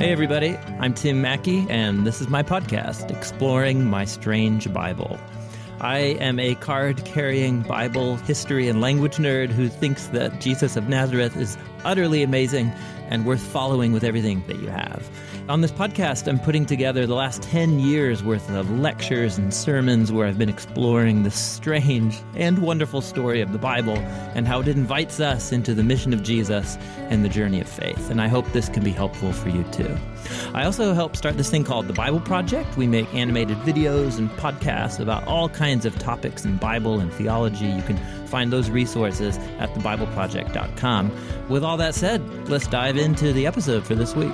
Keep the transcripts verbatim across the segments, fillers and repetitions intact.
Hey everybody, I'm Tim Mackey, and this is my podcast, Exploring My Strange Bible. I am a card-carrying Bible history and language nerd who thinks that Jesus of Nazareth is utterly amazing and worth following with everything that you have. On this podcast, I'm putting together the last ten years worth of lectures and sermons where I've been exploring the strange and wonderful story of the Bible and how it invites us into the mission of Jesus and the journey of faith. And I hope this can be helpful for you too. I also help start this thing called The Bible Project. We make animated videos and podcasts about all kinds of topics in Bible and theology. You can find those resources at the bible project dot com. With all that said, let's dive into the episode for this week.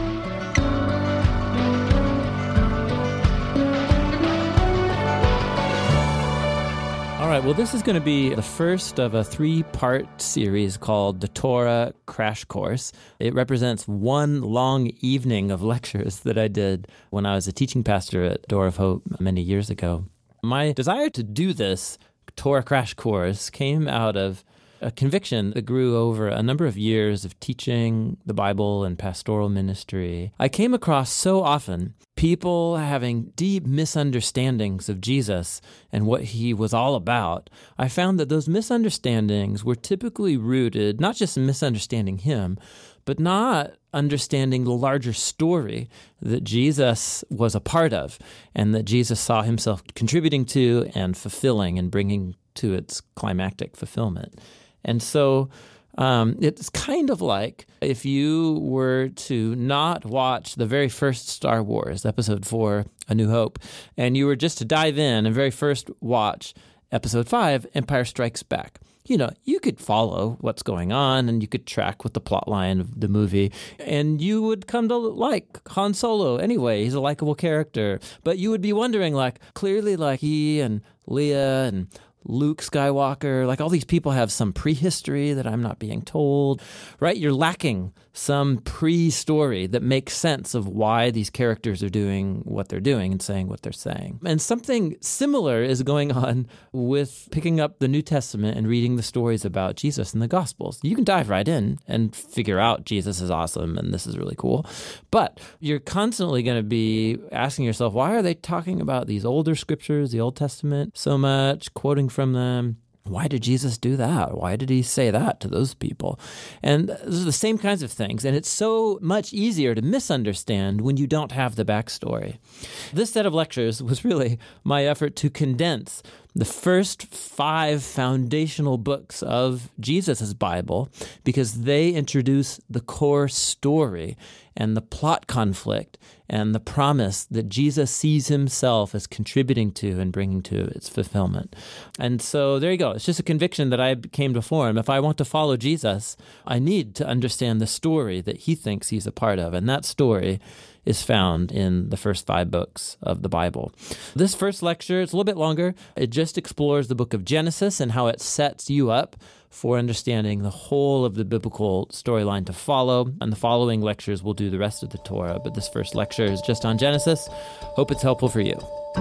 All right, well, this is going to be the first of a three-part series called the Torah Crash Course. It represents one long evening of lectures that I did when I was a teaching pastor at Door of Hope many years ago. My desire to do this Torah Crash Course came out of a conviction that grew over a number of years of teaching the Bible and pastoral ministry. I came across so often people having deep misunderstandings of Jesus and what he was all about. I found that those misunderstandings were typically rooted not just in misunderstanding him, but not understanding the larger story that Jesus was a part of and that Jesus saw himself contributing to and fulfilling and bringing to its climactic fulfillment. And so um, it's kind of like if you were to not watch the very first Star Wars, Episode four, A New Hope, and you were just to dive in and very first watch Episode five, Empire Strikes Back. You know, you could follow what's going on and you could track with the plot line of the movie and you would come to like Han Solo anyway. He's a likable character. But you would be wondering, like, clearly like he and Leia and Luke Skywalker, like all these people have some prehistory that I'm not being told, right? You're lacking some pre-story that makes sense of why these characters are doing what they're doing and saying what they're saying. And something similar is going on with picking up the New Testament and reading the stories about Jesus in the Gospels. You can dive right in and figure out Jesus is awesome and this is really cool. But you're constantly going to be asking yourself, why are they talking about these older scriptures, the Old Testament, so much, quoting from them? Why did Jesus do that? Why did he say that to those people? And those are the same kinds of things. And it's so much easier to misunderstand when you don't have the backstory. This set of lectures was really my effort to condense the first five foundational books of Jesus' Bible because they introduce the core story and the plot conflict and the promise that Jesus sees himself as contributing to and bringing to its fulfillment. And so there you go. It's just a conviction that I came to form. If I want to follow Jesus, I need to understand the story that he thinks he's a part of. And that story is found in the first five books of the Bible. This first lecture, it's a little bit longer. It just explores the book of Genesis and how it sets you up for understanding the whole of the biblical storyline to follow. And the following lectures will do the rest of the Torah, but this first lecture is just on Genesis. Hope it's helpful for you.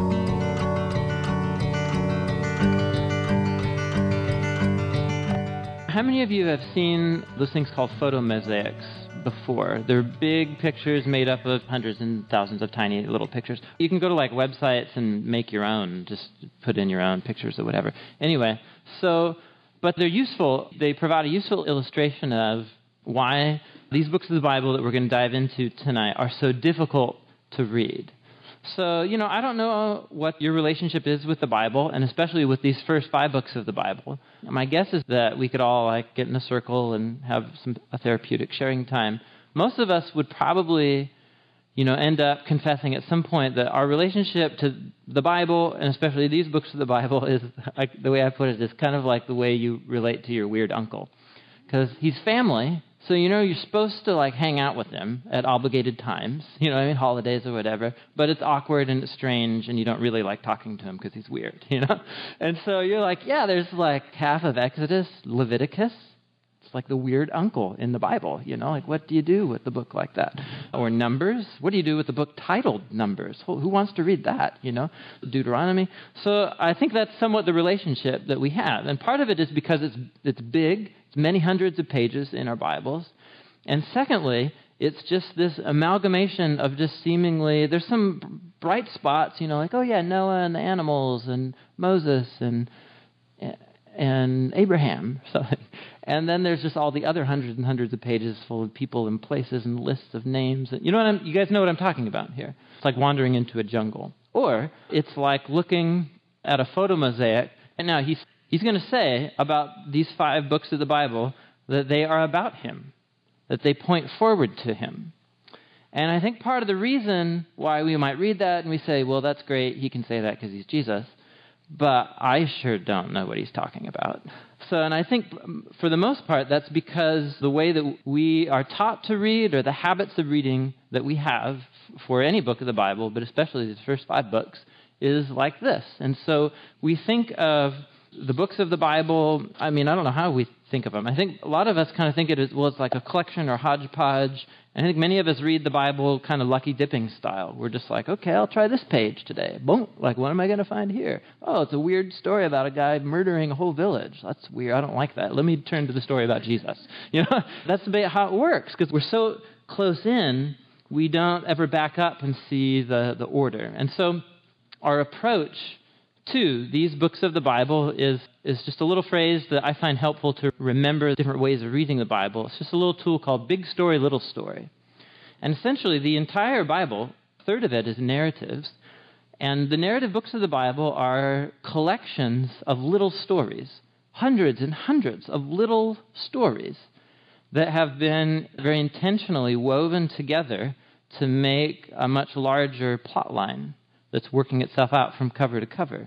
How many of you have seen those things called photomosaics before? They're big pictures made up of hundreds and thousands of tiny little pictures. You can go to like websites and make your own, just put in your own pictures or whatever. Anyway, so, but they're useful. They provide a useful illustration of why these books of the Bible that we're going to dive into tonight are so difficult to read. So, you know, I don't know what your relationship is with the Bible, and especially with these first five books of the Bible. My guess is that we could all like get in a circle and have some a therapeutic sharing time. Most of us would probably, you know, end up confessing at some point that our relationship to the Bible, and especially these books of the Bible, is, like the way I put it, is kind of like the way you relate to your weird uncle. Because he's family, so, you know, you're supposed to, like, hang out with him at obligated times, you know, I mean, holidays or whatever, but it's awkward and it's strange, and you don't really like talking to him because he's weird, you know? And so you're like, yeah, there's, like, half of Exodus, Leviticus. It's like the weird uncle in the Bible, you know? Like, what do you do with a book like that? Or Numbers. What do you do with a book titled Numbers? Who wants to read that, you know? Deuteronomy. So I think that's somewhat the relationship that we have. And part of it is because it's it's big. It's many hundreds of pages in our Bibles. And secondly, it's just this amalgamation of just seemingly, there's some bright spots, you know, like, oh yeah, Noah and the animals and Moses and and Abraham, something. And then there's just all the other hundreds and hundreds of pages full of people and places and lists of names. You know what I'm, you guys know what I'm talking about here. It's like wandering into a jungle. Or it's like looking at a photo mosaic. And now he's he's going to say about these five books of the Bible that they are about him, that they point forward to him. And I think part of the reason why we might read that and we say, well, that's great, he can say that because he's Jesus, but I sure don't know what he's talking about. So, and I think for the most part, that's because the way that we are taught to read, or the habits of reading that we have for any book of the Bible, but especially the first five books, is like this. And so we think of the books of the Bible, I mean, I don't know how we think of them. I think a lot of us kind of think it as, well, it's like a collection or hodgepodge. And I think many of us read the Bible kind of lucky dipping style. We're just like, okay, I'll try this page today. Boom. Like, what am I going to find here? Oh, it's a weird story about a guy murdering a whole village. That's weird. I don't like that. Let me turn to the story about Jesus. You know, that's a bit how it works, because we're so close in, we don't ever back up and see the, the order. And so our approach to these books of the Bible is, is just a little phrase that I find helpful to remember different ways of reading the Bible. It's just a little tool called Big Story, Little Story. And essentially, the entire Bible, a third of it is narratives, and the narrative books of the Bible are collections of little stories, hundreds and hundreds of little stories that have been very intentionally woven together to make a much larger plot line that's working itself out from cover to cover.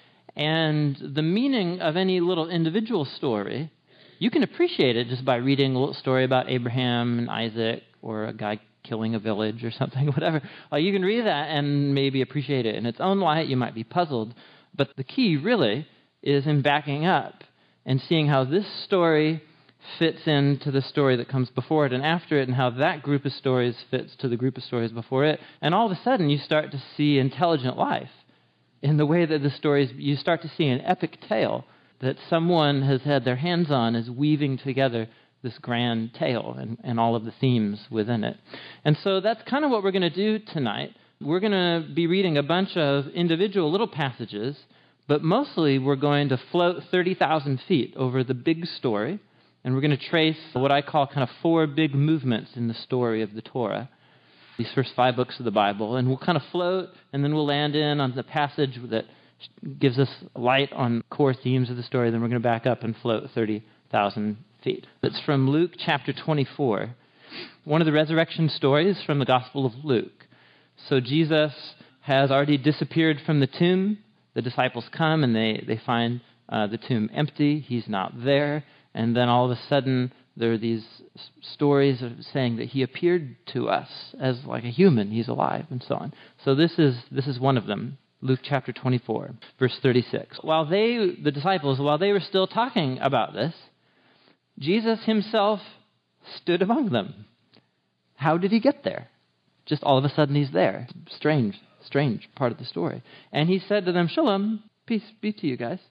And the meaning of any little individual story, you can appreciate it just by reading a little story about Abraham and Isaac, or a guy killing a village or something, whatever. Like, you can read that and maybe appreciate it in its own light. You might be puzzled. But the key really is in backing up and seeing how this story fits into the story that comes before it and after it, and how that group of stories fits to the group of stories before it. And all of a sudden, you start to see intelligent life in the way that the stories, you start to see an epic tale that someone has had their hands on, is weaving together this grand tale and, and all of the themes within it. And so that's kind of what we're going to do tonight. We're going to be reading a bunch of individual little passages, but mostly we're going to float thirty thousand feet over the big story, and we're going to trace what I call kind of four big movements in the story of the Torah, these first five books of the Bible. And we'll kind of float, and then we'll land in on the passage that gives us light on core themes of the story. Then we're going to back up and float thirty thousand feet. It's from Luke chapter twenty-four, one of the resurrection stories from the Gospel of Luke. So Jesus has already disappeared from the tomb. The disciples come, and they, they find uh, the tomb empty. He's not there. And then all of a sudden, there are these stories of saying that he appeared to us as like a human. He's alive, and so on. So this is this is one of them. Luke chapter twenty-four, verse thirty-six. While they, the disciples, while they were still talking about this, Jesus himself stood among them. How did he get there? Just all of a sudden he's there. Strange, strange part of the story. And he said to them, "Shalom, peace be to you guys."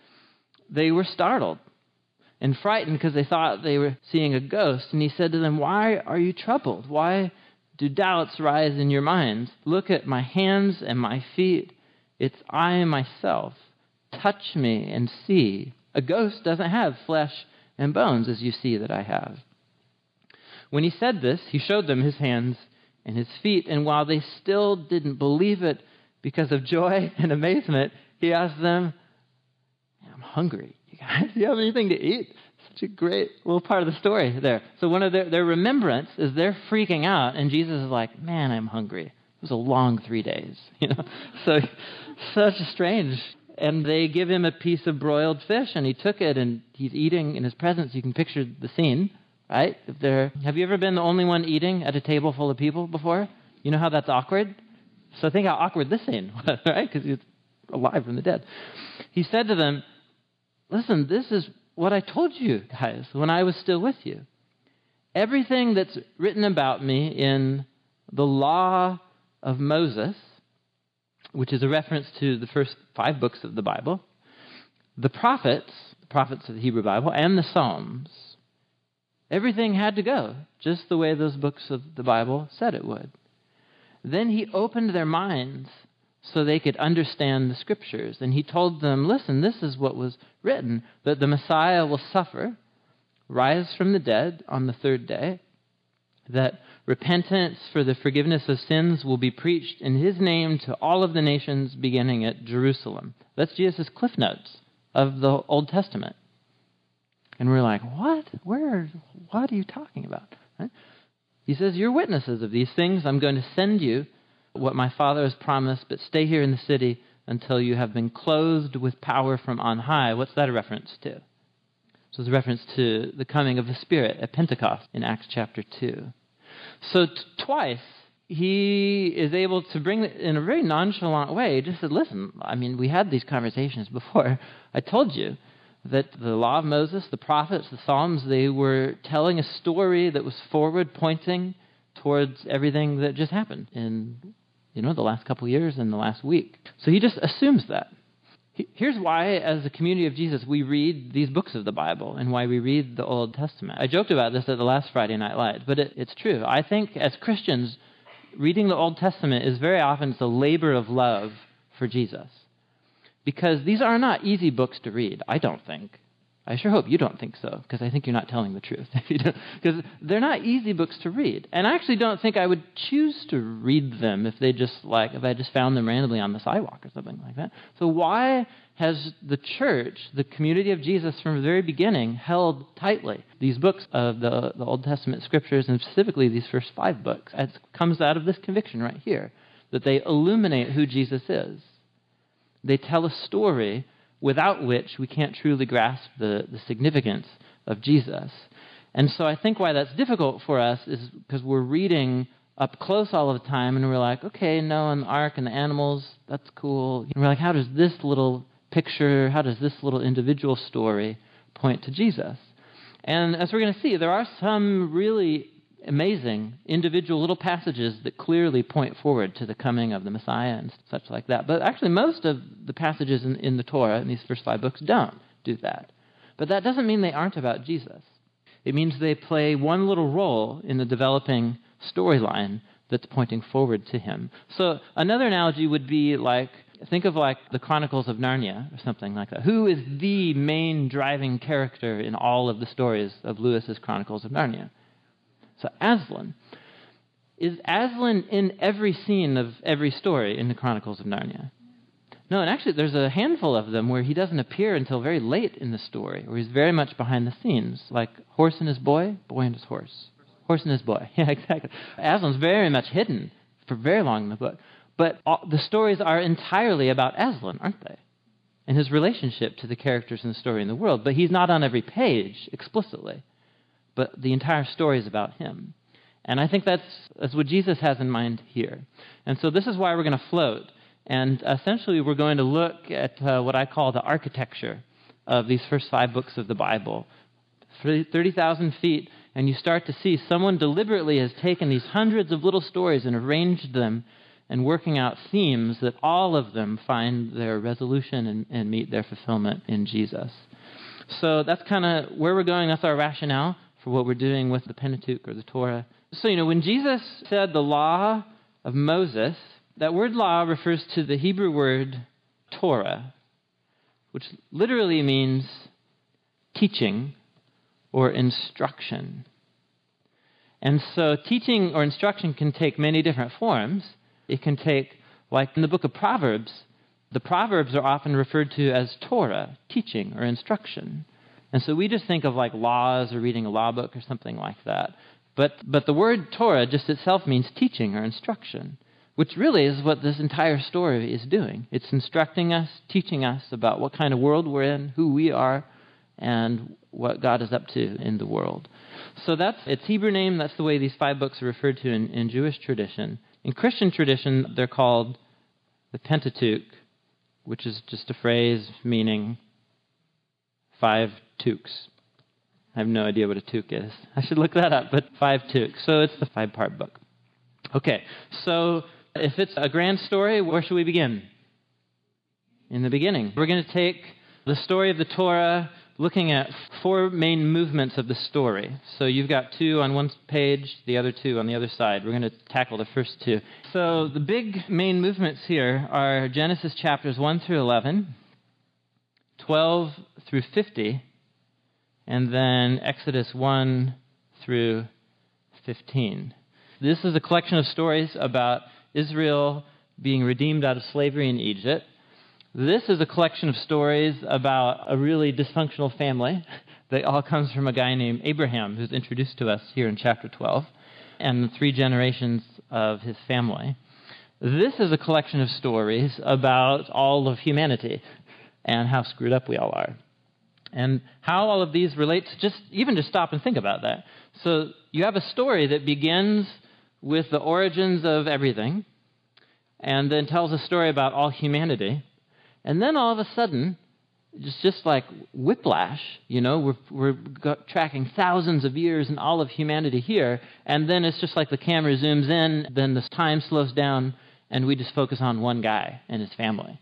They were startled and frightened because they thought they were seeing a ghost. And he said to them, "Why are you troubled? Why do doubts rise in your minds? Look at my hands and my feet. It's I myself. Touch me and see. A ghost doesn't have flesh and bones, as you see that I have." When he said this, he showed them his hands and his feet, and while they still didn't believe it because of joy and amazement, he asked them, "I'm hungry. You guys, do you have anything to eat?" Such a great little part of the story there. So one of their, their remembrance is they're freaking out, and Jesus is like, "Man, I'm hungry. It was a long three days." You know, so such a strange. And they give him a piece of broiled fish, and he took it, and he's eating in his presence. You can picture the scene, right? If they're, have you ever been the only one eating at a table full of people before? You know how that's awkward? So think how awkward this scene was, right? Because he's alive from the dead. He said to them, "Listen, this is what I told you guys when I was still with you. Everything that's written about me in the law of Moses," which is a reference to the first five books of the Bible, "the prophets," the prophets of the Hebrew Bible, "and the Psalms. Everything had to go just the way those books of the Bible said it would. Then he opened their minds so they could understand the Scriptures. And he told them, listen, this is what was written, that the Messiah will suffer, rise from the dead on the third day, that repentance for the forgiveness of sins will be preached in his name to all of the nations beginning at Jerusalem. That's Jesus' cliff notes of the Old Testament. And we're like, what? Where? What are you talking about? Right? He says, you're witnesses of these things. I'm going to send you what my Father has promised, but stay here in the city until you have been clothed with power from on high. What's that a reference to? So it's a reference to the coming of the Spirit at Pentecost in Acts chapter two. So t- twice, he is able to bring it in a very nonchalant way. He just said, listen, I mean, we had these conversations before. I told you that the law of Moses, the prophets, the Psalms, they were telling a story that was forward, pointing towards everything that just happened in, you know, the last couple of years and the last week. So he just assumes that. Here's why, as a community of Jesus, we read these books of the Bible and why we read the Old Testament. I joked about this at the last Friday Night Live, but it, it's true. I think as Christians, reading the Old Testament is very often a labor of love for Jesus. Because these are not easy books to read, I don't think. I sure hope you don't think so, because I think you're not telling the truth. Because they're not easy books to read. And I actually don't think I would choose to read them if they just like if I just found them randomly on the sidewalk or something like that. So why has the church, the community of Jesus from the very beginning, held tightly these books of the, the Old Testament scriptures, and specifically these first five books? It comes out of this conviction right here, that they illuminate who Jesus is. They tell a story without which we can't truly grasp the, the significance of Jesus. And so I think why that's difficult for us is because we're reading up close all of the time, and we're like, okay, Noah and the ark and the animals, that's cool. And we're like, how does this little picture, how does this little individual story point to Jesus? And as we're going to see, there are some really amazing individual little passages that clearly point forward to the coming of the Messiah and such like that. But actually most of the passages in, in the Torah, in these first five books, don't do that. But that doesn't mean they aren't about Jesus. It means they play one little role in the developing storyline that's pointing forward to him. So another analogy would be like, think of like the Chronicles of Narnia or something like that. Who is the main driving character in all of the stories of Lewis's Chronicles of Narnia? So Aslan. Is Aslan in every scene of every story in the Chronicles of Narnia? No, and actually there's a handful of them where he doesn't appear until very late in the story, where he's very much behind the scenes, like Horse and His Boy, Boy and His Horse. Horse and His Boy, yeah, exactly. Aslan's very much hidden for very long in the book. But all, the stories are entirely about Aslan, aren't they? And his relationship to the characters in the story in the world. But he's not on every page explicitly. But the entire story is about him. And I think that's, that's what Jesus has in mind here. And so this is why we're going to float. And essentially we're going to look at uh, what I call the architecture of these first five books of the Bible. thirty thousand feet, and you start to see someone deliberately has taken these hundreds of little stories and arranged them and working out themes that all of them find their resolution and, and meet their fulfillment in Jesus. So that's kind of where we're going. That's our rationale for what we're doing with the Pentateuch or the Torah. So, you know, when Jesus said the law of Moses, that word law refers to the Hebrew word Torah, which literally means teaching or instruction. And so teaching or instruction can take many different forms. It can take, like in the book of Proverbs, the Proverbs are often referred to as Torah, teaching or instruction. And so we just think of like laws or reading a law book or something like that. But but the word Torah just itself means teaching or instruction, which really is what this entire story is doing. It's instructing us, teaching us about what kind of world we're in, who we are, and what God is up to in the world. So that's its Hebrew name. That's the way these five books are referred to in, in Jewish tradition. In Christian tradition, they're called the Pentateuch, which is just a phrase meaning five tukes. I have no idea what a tuke is. I should look that up, but five tukes. So it's the five-part book. Okay, so if it's a grand story, where should we begin? In the beginning. We're going to take the story of the Torah looking at four main movements of the story. So you've got two on one page, the other two on the other side. We're going to tackle the first two. So the big main movements here are Genesis chapters one through eleven, twelve through fifty, and then Exodus one through fifteen. This is a collection of stories about Israel being redeemed out of slavery in Egypt. This is a collection of stories about a really dysfunctional family that all comes from a guy named Abraham, who's introduced to us here in chapter twelve, and the three generations of his family. This is a collection of stories about all of humanity and how screwed up we all are. And how all of these relate to just, even just stop and think about that. So you have a story that begins with the origins of everything, and then tells a story about all humanity. And then all of a sudden, it's just like whiplash, you know, we're, we're got, tracking thousands of years and all of humanity here, and then it's just like the camera zooms in, then the time slows down, and we just focus on one guy and his family.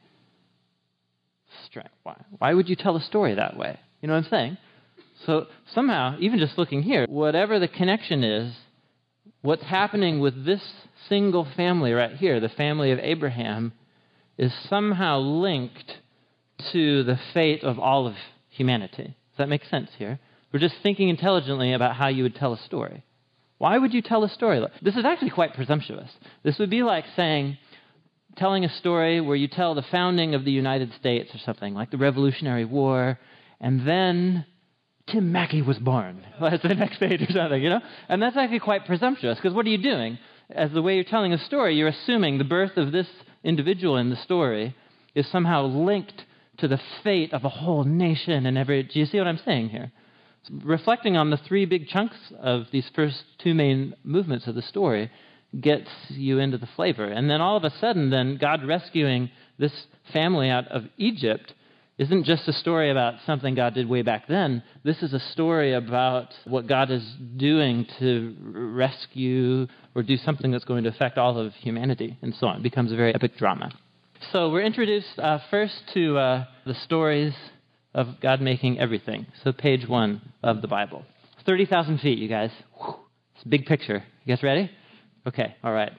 Why? Why would you tell a story that way? You know what I'm saying? So somehow, even just looking here, whatever the connection is, what's happening with this single family right here, the family of Abraham, is somehow linked to the fate of all of humanity. Does that make sense here? We're just thinking intelligently about how you would tell a story. Why would you tell a story? This is actually quite presumptuous. This would be like saying, telling a story where you tell the founding of the United States or something, like the Revolutionary War, and then Tim Mackey was born. That's the next page or something, you know? And that's actually quite presumptuous, because what are you doing? As the way you're telling a story, you're assuming the birth of this individual in the story is somehow linked to the fate of a whole nation and every... Do you see what I'm saying here? Reflecting on the three big chunks of these first two main movements of the story gets you into the flavor. And then all of a sudden, then, God rescuing this family out of Egypt isn't just a story about something God did way back then. This is a story about what God is doing to rescue or do something that's going to affect all of humanity, and so on. It becomes a very epic drama. So we're introduced uh, first to uh, the stories of God making everything. So page one of the Bible. thirty thousand feet, you guys. Whew. It's a big picture. You guys ready? Okay, all right.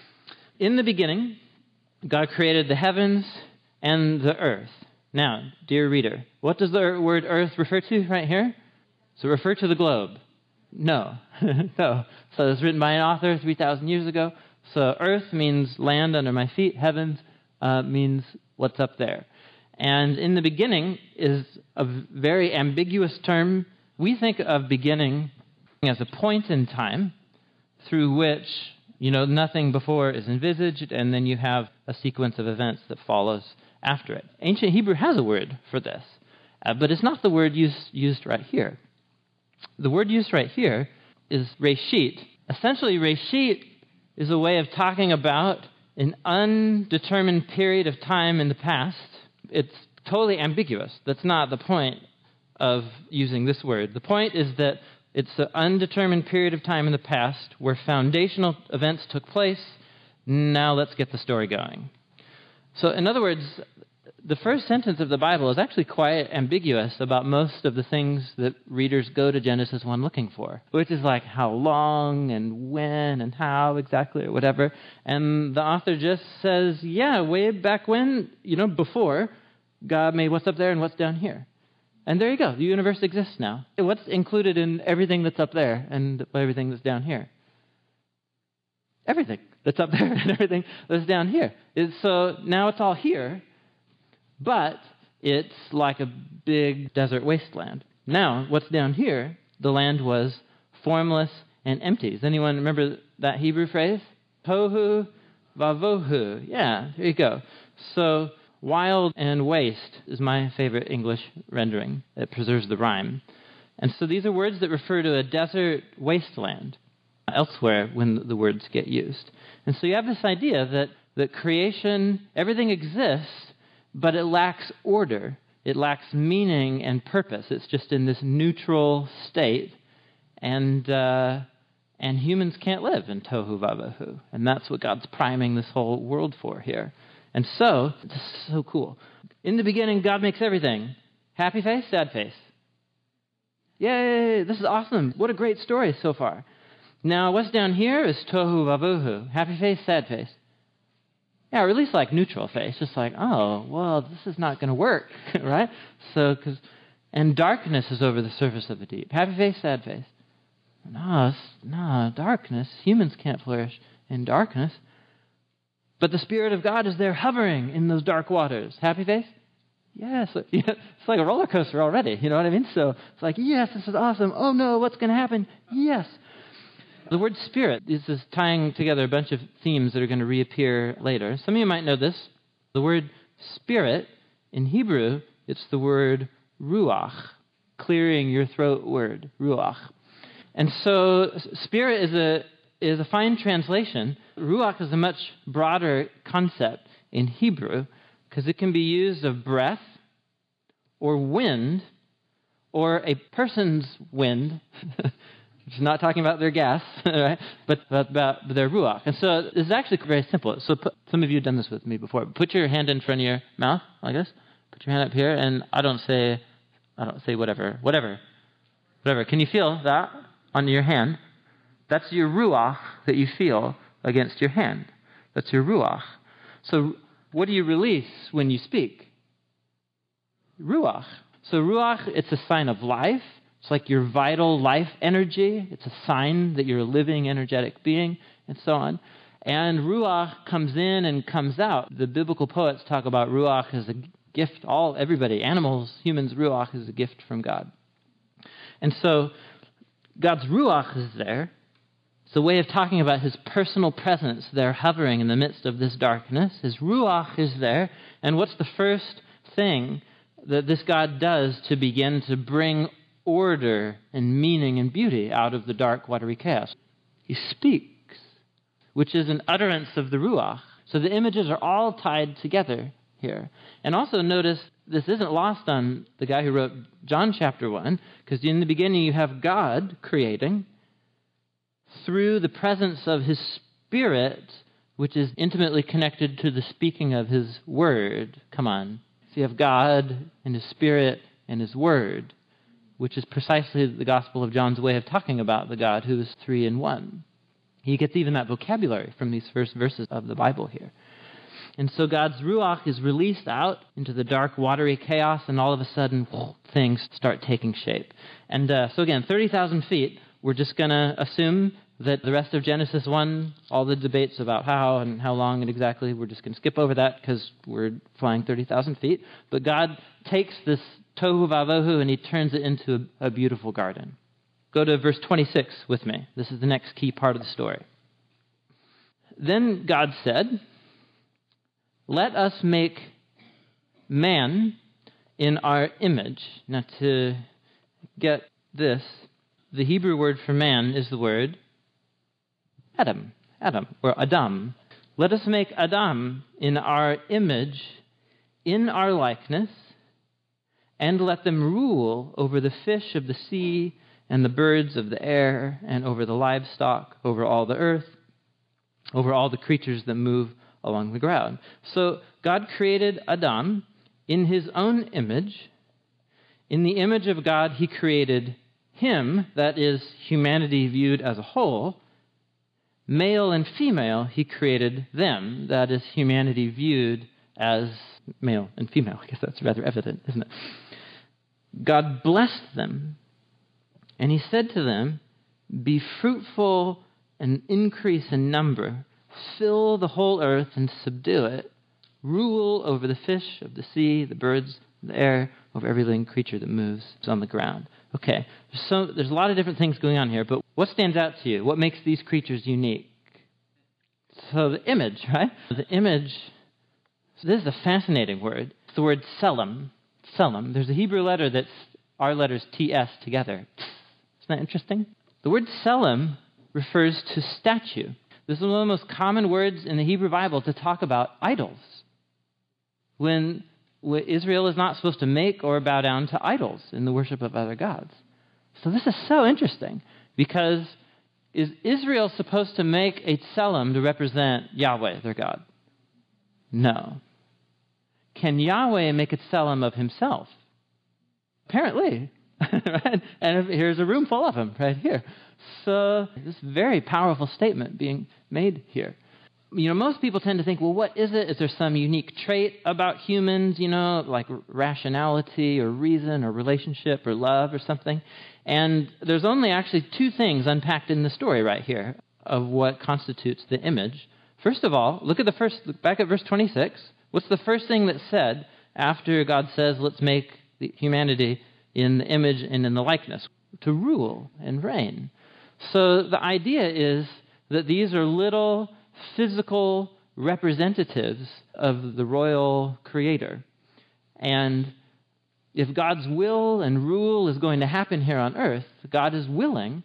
In the beginning, God created the heavens and the earth. Now, dear reader, what does the word earth refer to right here? Does it refer to the globe? No. No. So it's written by an author three thousand years ago. So earth means land under my feet. Heavens uh, means what's up there. And in the beginning is a very ambiguous term. We think of beginning as a point in time through which, you know, nothing before is envisaged, and then you have a sequence of events that follows after it. Ancient Hebrew has a word for this, uh, but it's not the word used, used right here. The word used right here is reshit. Essentially, reshit is a way of talking about an undetermined period of time in the past. It's totally ambiguous. That's not the point of using this word. The point is that it's an undetermined period of time in the past where foundational events took place. Now let's get the story going. So in other words, the first sentence of the Bible is actually quite ambiguous about most of the things that readers go to Genesis one looking for, which is like how long and when and how exactly or whatever. And the author just says, yeah, way back when, you know, before, God made what's up there and what's down here. And there you go. The universe exists now. What's included in everything that's up there and everything that's down here? Everything that's up there and everything that's down here. It's, so now it's all here, but it's like a big desert wasteland. Now, what's down here, the land was formless and empty. Does anyone remember that Hebrew phrase? Tohu vavohu. Yeah, there you go. So wild and waste is my favorite English rendering. It preserves the rhyme. And so these are words that refer to a desert wasteland elsewhere when the words get used. And so you have this idea that, that creation, everything exists, but it lacks order. It lacks meaning and purpose. It's just in this neutral state. And uh, and humans can't live in tohu vavohu. And that's what God's priming this whole world for here. And so, it's so cool. In the beginning, God makes everything. Happy face, sad face. Yay, this is awesome. What a great story so far. Now, what's down here is tohu vavuhu. Happy face, sad face. Yeah, or at least like neutral face. Just like, oh, well, this is not going to work, right? So, because, and darkness is over the surface of the deep. Happy face, sad face. No, no, darkness. Humans can't flourish in darkness. But the Spirit of God is there hovering in those dark waters. Happy face? Yes. Yeah, it's like a roller coaster already. You know what I mean? So it's like, yes, this is awesome. Oh, no, what's going to happen? Yes. The word Spirit is just tying together a bunch of themes that are going to reappear later. Some of you might know this. The word Spirit, in Hebrew, it's the word ruach, clearing your throat word, ruach. And so Spirit is a is a fine translation. Ruach is a much broader concept in Hebrew because it can be used of breath or wind or a person's wind. It's not talking about their gas, right? But, but about their ruach. And so this is actually very simple. So put, some of you have done this with me before. Put your hand in front of your mouth like this. Put your hand up here, and I don't say, I don't say whatever, whatever, whatever. Can you feel that on your hand? That's your ruach that you feel against your hand. That's your ruach. So what do you release when you speak? Ruach. So ruach, it's a sign of life. It's like your vital life energy. It's a sign that you're a living, energetic being, and so on. And ruach comes in and comes out. The biblical poets talk about ruach as a gift. All, everybody, animals, humans, ruach is a gift from God. And so God's ruach is there. It's a way of talking about his personal presence there hovering in the midst of this darkness. His ruach is there. And what's the first thing that this God does to begin to bring order and meaning and beauty out of the dark, watery chaos? He speaks, which is an utterance of the ruach. So the images are all tied together here. And also notice this isn't lost on the guy who wrote John chapter one, because in the beginning you have God creating through the presence of his Spirit, which is intimately connected to the speaking of his word. Come on. So you have God and his Spirit and his word, which is precisely the Gospel of John's way of talking about the God who is three in one. He gets even that vocabulary from these first verses of the Bible here. And so God's ruach is released out into the dark, watery chaos, and all of a sudden, whoosh, things start taking shape. And uh, so again, thirty thousand feet, we're just going to assume that the rest of Genesis one, all the debates about how and how long and exactly, we're just going to skip over that because we're flying thirty thousand feet. But God takes this tohu vavohu and he turns it into a, a beautiful garden. Go to verse twenty-six with me. This is the next key part of the story. Then God said, "Let us make man in our image." Now to get this, the Hebrew word for man is the word Adam, Adam, or Adam. Let us make Adam in our image, in our likeness, and let them rule over the fish of the sea and the birds of the air and over the livestock, over all the earth, over all the creatures that move along the ground. So God created Adam in his own image. In the image of God, he created him, that is humanity viewed as a whole. Male and female, he created them, that is humanity viewed as male and female. I guess that's rather evident, isn't it? God blessed them, and he said to them, "Be fruitful and increase in number, fill the whole earth and subdue it, rule over the fish of the sea, the birds of the air, over every living creature that moves on the ground." Okay, so there's a lot of different things going on here, but what stands out to you? What makes these creatures unique? So the image, right? The image, so this is a fascinating word. It's the word tselem. Tselem. There's a Hebrew letter that's our letters T S together. Isn't that interesting? The word tselem refers to statue. This is one of the most common words in the Hebrew Bible to talk about idols. When Israel is not supposed to make or bow down to idols in the worship of other gods. So this is so interesting, because is Israel supposed to make a tselem to represent Yahweh, their God? No. Can Yahweh make a tselem of himself? Apparently. right? And here's a room full of them right here. So this very powerful statement being made here. You know, most people tend to think, well, what is it? Is there some unique trait about humans, you know, like rationality or reason or relationship or love or something? And there's only actually two things unpacked in the story right here of what constitutes the image. First of all, look at the first, look back at verse twenty-six. What's the first thing that's said after God says, let's make the humanity in the image and in the likeness? To rule and reign. So the idea is that these are little physical representatives of the royal creator. And if God's will and rule is going to happen here on earth, God is willing,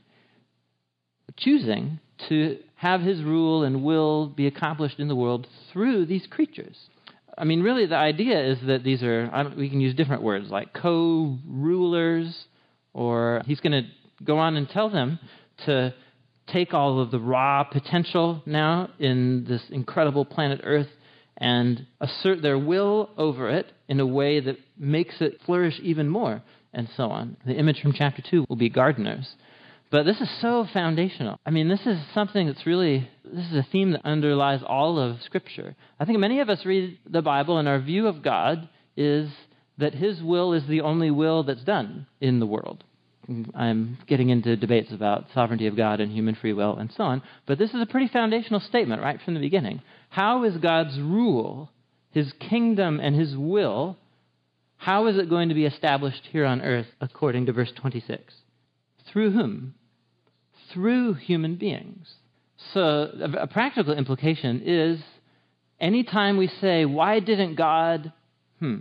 choosing to have his rule and will be accomplished in the world through these creatures. I mean, really, the idea is that these are, I don't, we can use different words like co-rulers, or he's going to go on and tell them to take all of the raw potential now in this incredible planet Earth and assert their will over it in a way that makes it flourish even more, and so on. The image from chapter two will be gardeners. But this is so foundational. I mean, this is something that's really, this is a theme that underlies all of Scripture. I think many of us read the Bible and our view of God is that his will is the only will that's done in the world. I'm getting into debates about sovereignty of God and human free will and so on, but this is a pretty foundational statement right from the beginning. How is God's rule, his kingdom and his will, how is it going to be established here on earth according to verse twenty-six? Through whom? Through human beings. So a, a practical implication is anytime we say, why didn't God, hmm,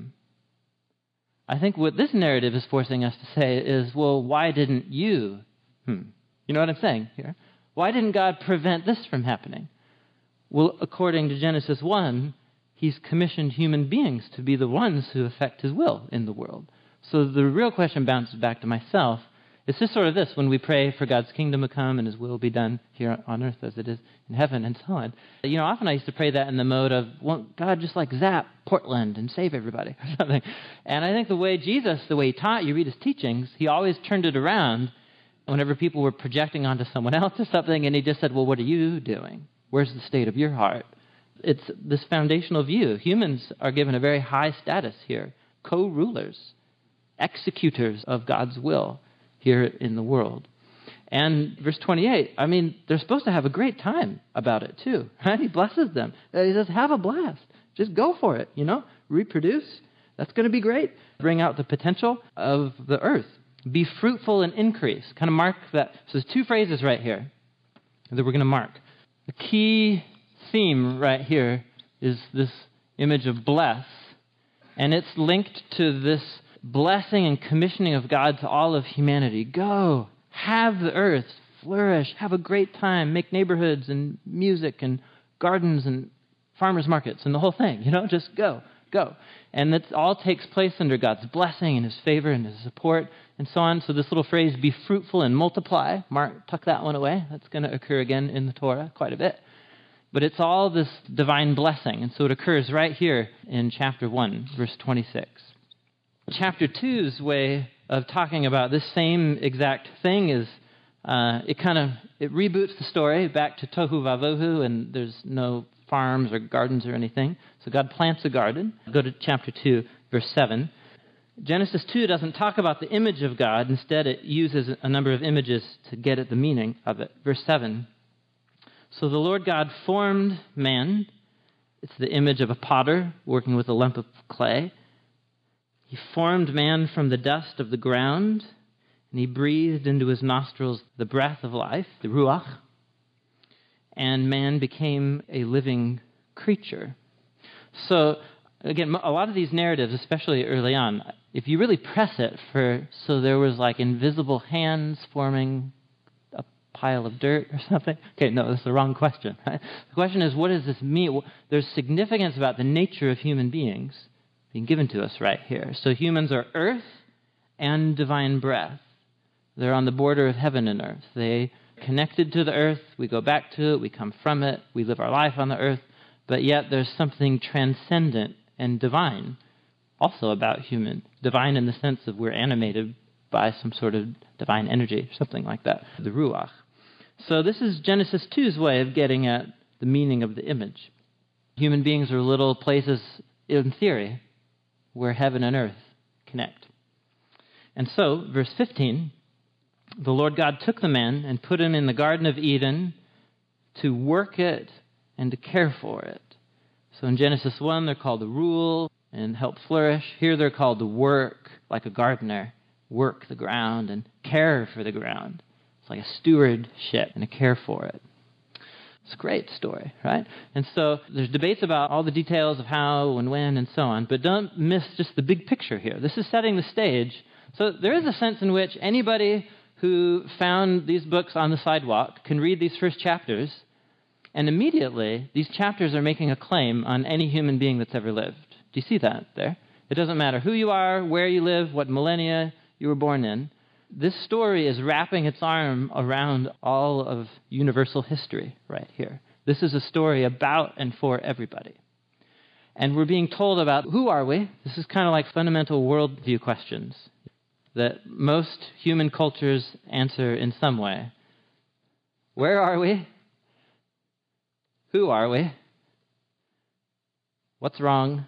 I think what this narrative is forcing us to say is, well, why didn't you? Hmm. You know what I'm saying here? Why didn't God prevent this from happening? Well, according to Genesis one, he's commissioned human beings to be the ones who affect his will in the world. So the real question bounces back to myself. It's just sort of this, when we pray for God's kingdom to come and his will be done here on earth as it is in heaven and so on. You know, often I used to pray that in the mode of, well, God, just like zap Portland and save everybody or something. And I think the way Jesus, the way he taught, you read his teachings, he always turned it around whenever people were projecting onto someone else or something, and he just said, well, what are you doing? Where's the state of your heart? It's this foundational view. Humans are given a very high status here, co-rulers, executors of God's will here in the world. And verse twenty-eight, I mean, they're supposed to have a great time about it too, right? He blesses them. He says, have a blast. Just go for it, you know? Reproduce. That's going to be great. Bring out the potential of the earth. Be fruitful and increase. Kind of mark that. So there's two phrases right here that we're going to mark. The key theme right here is this image of bless, and it's linked to this blessing and commissioning of God to all of humanity. Go, have the earth, flourish, have a great time, make neighborhoods and music and gardens and farmers markets and the whole thing, you know, just go, go. And that all takes place under God's blessing and his favor and his support and so on. So this little phrase, be fruitful and multiply, Mark, tuck that one away. That's going to occur again in the Torah quite a bit. But it's all this divine blessing. And so it occurs right here in chapter one, verse twenty-six. Chapter two's way of talking about this same exact thing is uh, it kind of it reboots the story back to Tohu Vavohu, and there's no farms or gardens or anything. So God plants a garden. Go to chapter two, verse seven. Genesis two doesn't talk about the image of God. Instead, it uses a number of images to get at the meaning of it. Verse seven. So the Lord God formed man. It's the image of a potter working with a lump of clay. He formed man from the dust of the ground, and he breathed into his nostrils the breath of life, the ruach, and man became a living creature. So, again, a lot of these narratives, especially early on, if you really press it for, so there was like invisible hands forming a pile of dirt or something. Okay, no, that's the wrong question, right? The question is, what does this mean? There's significance about the nature of human beings being given to us right here. So humans are earth and divine breath. They're on the border of heaven and earth. They connected to the earth. We go back to it. We come from it. We live our life on the earth. But yet there's something transcendent and divine also about human. Divine in the sense of we're animated by some sort of divine energy, something like that, the Ruach. So this is Genesis two's way of getting at the meaning of the image. Human beings are little places, in theory, where heaven and earth connect. And so, verse fifteen, the Lord God took the man and put him in the Garden of Eden to work it and to care for it. So in Genesis one, they're called to rule and help flourish. Here they're called to work, like a gardener, work the ground and care for the ground. It's like a stewardship and a care for it. It's a great story, right? And so there's debates about all the details of how and when and so on, but don't miss just the big picture here. This is setting the stage. So there is a sense in which anybody who found these books on the sidewalk can read these first chapters, and immediately these chapters are making a claim on any human being that's ever lived. Do you see that there? It doesn't matter who you are, where you live, what millennia you were born in. This story is wrapping its arm around all of universal history right here. This is a story about and for everybody. And we're being told about who are we? This is kind of like fundamental worldview questions that most human cultures answer in some way. Where are we? Who are we? What's wrong?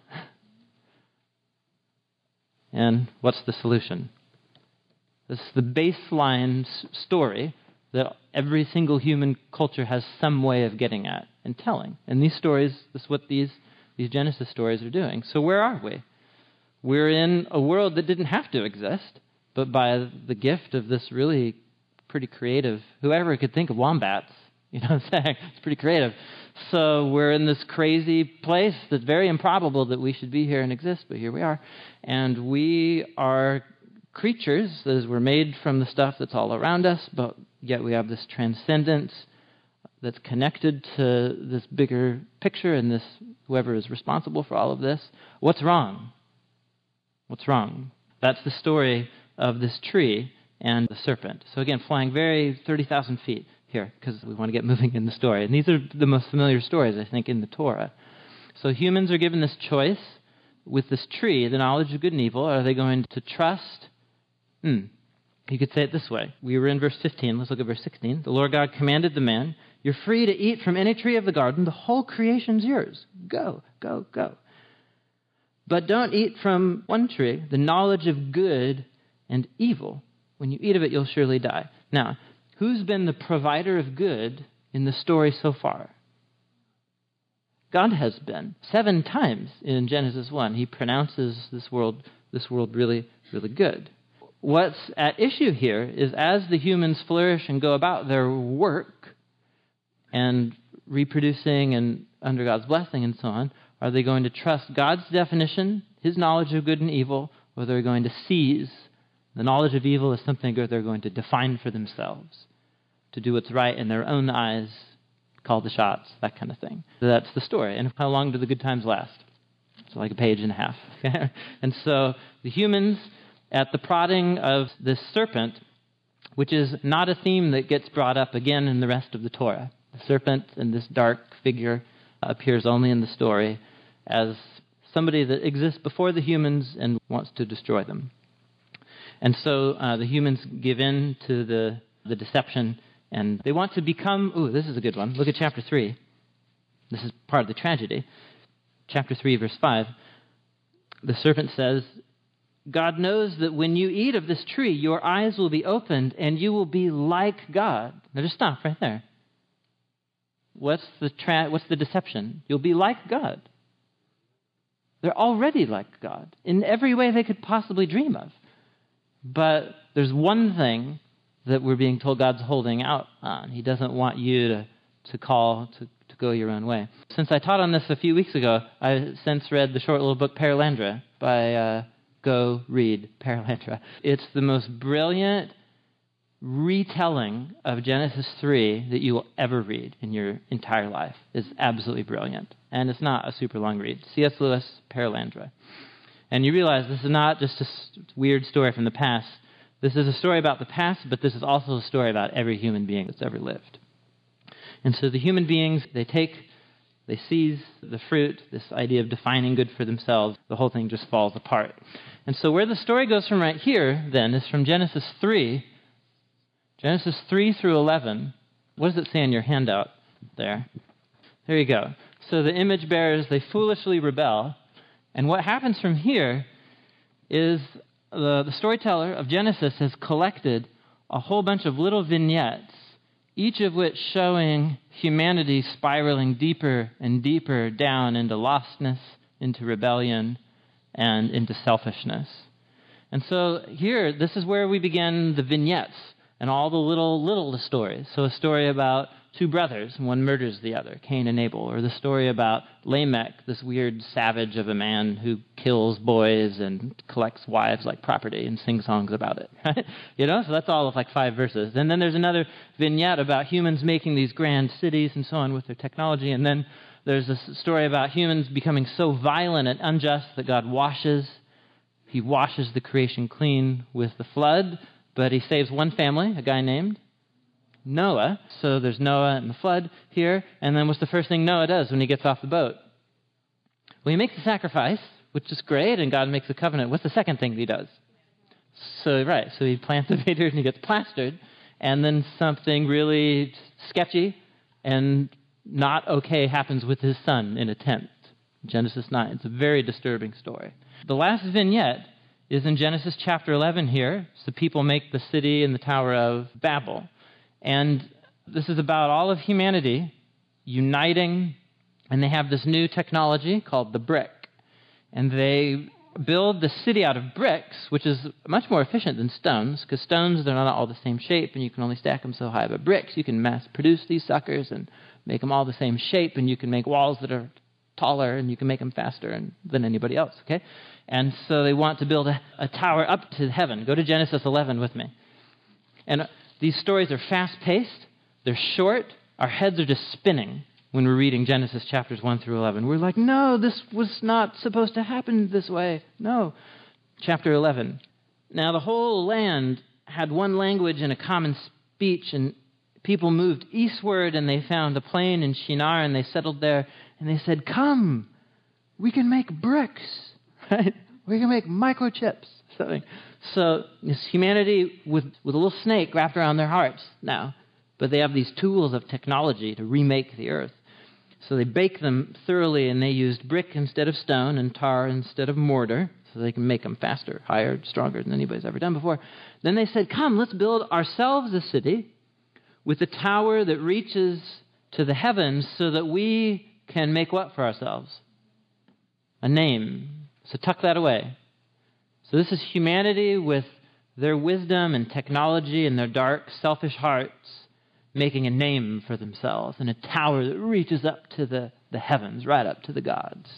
And what's the solution? This is the baseline story that every single human culture has some way of getting at and telling. And these stories, this is what these, these Genesis stories are doing. So where are we? We're in a world that didn't have to exist, but by the gift of this really pretty creative, whoever could think of wombats, you know what I'm saying? It's pretty creative. So we're in this crazy place that's very improbable that we should be here and exist, but here we are. And we are creatures, that is, we're made from the stuff that's all around us, but yet we have this transcendence that's connected to this bigger picture and this whoever is responsible for all of this. What's wrong? What's wrong? That's the story of this tree and the serpent. So again, flying very thirty thousand feet here, because we want to get moving in the story. And these are the most familiar stories, I think, in the Torah. So humans are given this choice with this tree, the knowledge of good and evil. Are they going to trust? Hmm. You could say it this way. We were in verse fifteen. Let's look at verse sixteen. The Lord God commanded the man, "You're free to eat from any tree of the garden. The whole creation's yours. Go, go, go. But don't eat from one tree, the knowledge of good and evil. When you eat of it, you'll surely die." Now, who's been the provider of good in the story so far? God has been. Seven times in Genesis one, he pronounces this world, this world really, really good. What's at issue here is as the humans flourish and go about their work and reproducing and under God's blessing and so on, are they going to trust God's definition, his knowledge of good and evil, or they're going to seize the knowledge of evil as something that they're going to define for themselves, to do what's right in their own eyes, call the shots, that kind of thing. So that's the story. And how long do the good times last? It's like a page and a half. And so the humans, at the prodding of this serpent, which is not a theme that gets brought up again in the rest of the Torah. The serpent and this dark figure appears only in the story as somebody that exists before the humans and wants to destroy them. And so uh, the humans give in to the, the deception, and they want to become... Ooh, this is a good one. Look at chapter three. This is part of the tragedy. Chapter three, verse five. The serpent says, "God knows that when you eat of this tree, your eyes will be opened, and you will be like God." Now just stop right there. What's the tra- what's the deception? You'll be like God. They're already like God in every way they could possibly dream of. But there's one thing that we're being told God's holding out on. He doesn't want you to, to call, to, to go your own way. Since I taught on this a few weeks ago, I've since read the short little book Perelandra by... Uh, Go read Perelandra. It's the most brilliant retelling of Genesis three that you will ever read in your entire life. It's absolutely brilliant. And it's not a super long read. C S Lewis, Perelandra. And you realize this is not just a weird story from the past. This is a story about the past, but this is also a story about every human being that's ever lived. And so the human beings, they take they seize the fruit, this idea of defining good for themselves, the whole thing just falls apart. And so where the story goes from right here, then, is from Genesis three, Genesis three through eleven. What does it say in your handout there? There you go. So the image bearers, they foolishly rebel. And what happens from here is the, the storyteller of Genesis has collected a whole bunch of little vignettes, each of which showing humanity spiraling deeper and deeper down into lostness, into rebellion, and into selfishness. And so here, this is where we begin the vignettes and all the little, little stories. So a story about two brothers, one murders the other, Cain and Abel, or the story about Lamech, this weird savage of a man who kills boys and collects wives like property and sings songs about it, right? You know, so that's all of like five verses. And then there's another vignette about humans making these grand cities and so on with their technology. And then there's a story about humans becoming so violent and unjust that God washes, he washes the creation clean with the flood, but he saves one family, a guy named Noah. So there's Noah and the flood here. And then what's the first thing Noah does when he gets off the boat? Well, he makes a sacrifice, which is great, and God makes a covenant. What's the second thing he does? So, right, so he plants a vineyard and he gets plastered. And then something really sketchy and not okay happens with his son in a tent. Genesis nine. It's a very disturbing story. The last vignette is in Genesis chapter eleven here. So people make the city and the Tower of Babel. And this is about all of humanity uniting, and they have this new technology called the brick. And they build the city out of bricks, which is much more efficient than stones, because stones, they're not all the same shape, and you can only stack them so high. But bricks, you can mass produce these suckers and make them all the same shape, and you can make walls that are taller, and you can make them faster and, than anybody else, okay? And so they want to build a, a tower up to heaven. Go to Genesis eleven with me. And these stories are fast-paced, they're short, our heads are just spinning when we're reading Genesis chapters one through eleven. We're like, no, this was not supposed to happen this way. No. Chapter eleven. Now the whole land had one language and a common speech, and people moved eastward, and they found a plain in Shinar, and they settled there, and they said, come, we can make bricks, right? We can make microchips, something. So it's humanity with, with a little snake wrapped around their hearts now, but they have these tools of technology to remake the earth. So they bake them thoroughly, and they used brick instead of stone and tar instead of mortar, so they can make them faster, higher, stronger than anybody's ever done before. Then they said, come, let's build ourselves a city with a tower that reaches to the heavens so that we can make what for ourselves? A name. So tuck that away. So this is humanity with their wisdom and technology and their dark, selfish hearts making a name for themselves and a tower that reaches up to the, the heavens, right up to the gods,